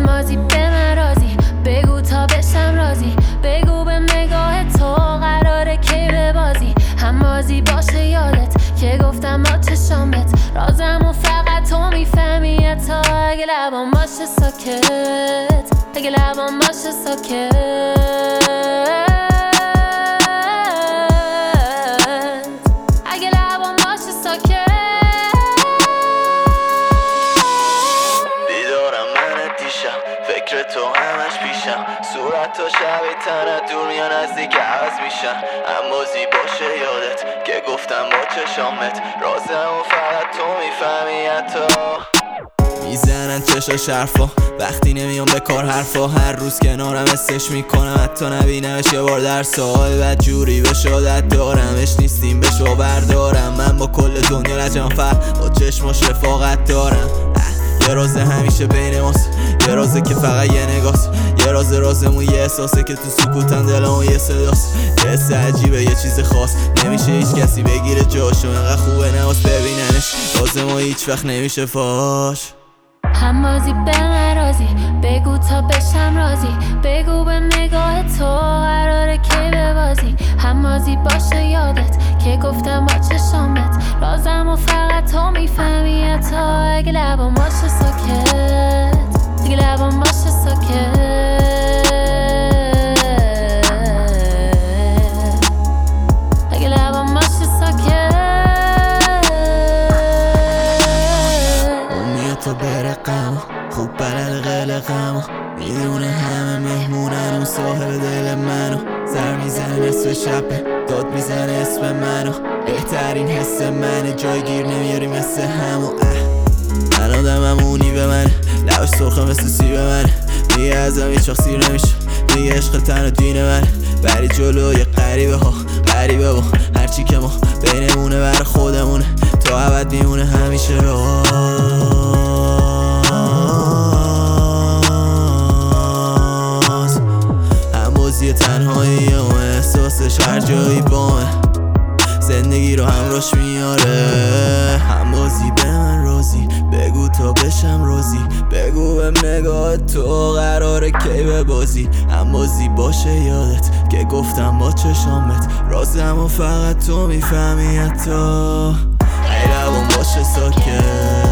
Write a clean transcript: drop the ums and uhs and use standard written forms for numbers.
همازی به من رازی، بگو تا بشم رازی، بگو به نگاه تو قراره کی ببازی. همازی باشه یادت که گفتم با چشامت رازمو فقط تو میفهمی. تا اگه لبام باشه ساکت، اگه لبام باشه ساکت، اگه لبام باشه ساکت. بیدارم من دیشم، فکر تو همش پیشم، صورت تا شب تنت دور میان نزدیک عوض میشن. اما باشه یادت که گفتم با چشامت رازمو فقط تو میفهمی. حتی میزنن چشاش حرفا وقتی نمیام به کار حرفا، هر روز کنارم استش میکنم حتی نبینمش یه بار در سال. بد جوری به شادت دارمش نیستیم بشو بردارم، من با کل دنیا لجم با چشماش رفاقت دارم. یه راز همیشه بین ماست، یه رازه که فقط یه نگاست، یه رازمون یه احساسه که تو سکوتم دلمون یه صداست. یه حس عجیبه یه چیز خاص، نمیشه هیچ کسی بگیره جاشو، انقدر خوبه نواز ببیننش رازمون هیچ وقت نمیشه فاش. همازی به من رازی، بگو تا بشم رازی، بگو به نگاه تو قراره کی ببازی. همازی باشه یادت که گفتم با چشامت رازمو فقط تو میفهمی. تا اگه لبام باشه ساکت، اگه لبام باشه ساکت، اگه لبام باشه ساکت. تو برقم خوب بلد قلقم، میدونه همه مهمونن اون صاحب دل منو. سر میزنه نصف شب داد میزنه اسم منو، بهترین حس منه جایگیر نمیاری مثل همو. من آدممونی به من لبش سرخه مثل سیب من، میگه ازم هیچ وقت سیر نمیشه، میگه عشق تن و دین من. بری جلوی غریبه ها غریبه با هرچی که ما بینمونه بر خودمونه، تا ابد میمونه همیشه راز. همازی تنهایی و احساسش هر جایی بامه، زندگی رو همراش میاره. همازی به من رازی، بگو تا بشم رازی، بگو به نگاه تو قراره کی ببازی. همازی باشه یادت که گفتم با چشامت رازمو فقط تو میفهمی. حتی ای لبام باشه ساکت.